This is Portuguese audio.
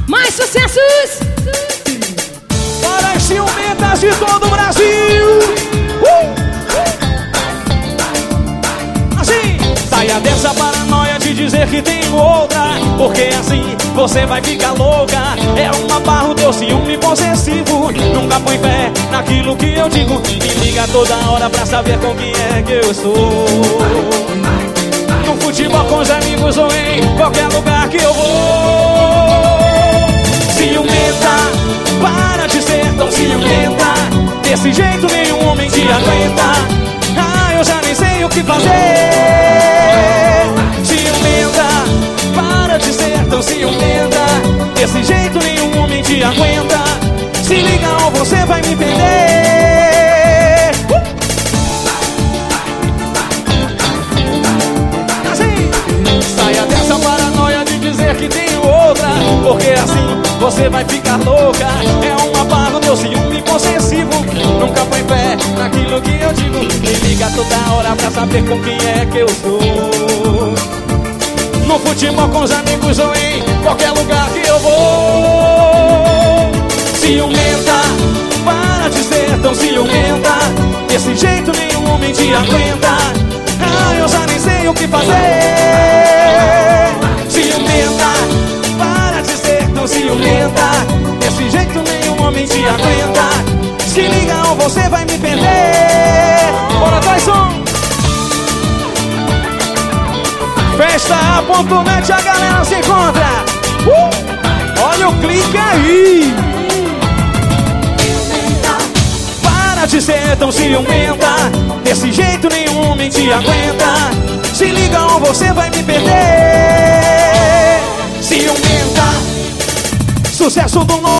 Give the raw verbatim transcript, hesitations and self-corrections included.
Mais sucessos! Para as ciumentas de todo o Brasil! Uh! Assim! Saia dessa paranoia de dizer que tenho outra, porque assim você vai ficar louca. É uma barra o teu ciúme possessivo. Nunca põe fé naquilo que eu digo. Me liga toda hora pra saber com quem é que eu sou. No futebol com os amigos ou em qualquer lugar que eu vou. Ciumenta, para de ser tão ciumenta. Desse jeito nenhum homem te aguenta. Ah, eu já nem sei o que fazer. Ciumenta, para de ser tão ciumenta. Desse jeito nenhum homem te aguenta. Se liga ou você vai me perder. uh! Assim, saia dessa paranoia de dizer que tenho outra, porque assim você vai ficar louca. É uma barra do ciúme possessivo. Nunca põe fé naquilo que eu digo. Me liga toda hora pra saber com quem é que eu sou. No futebol com os amigos ou em qualquer lugar que eu vou. Ciumenta, para de ser tão ciumenta. Desse jeito nenhum homem te aguenta. Ah, eu já nem sei o que fazer. Ciumenta, para de ser tão ciumenta. Desse jeito nenhum homem te aguenta. Se liga ou você vai me perder. Bora, Tyson! Festa A ponto net, a galera se encontra. uh! Olha o clique aí. Para de ser tão ciumenta. Desse jeito nenhum homem te aguenta. Se liga ou você vai me perder. Ciumenta. Sucesso do nome.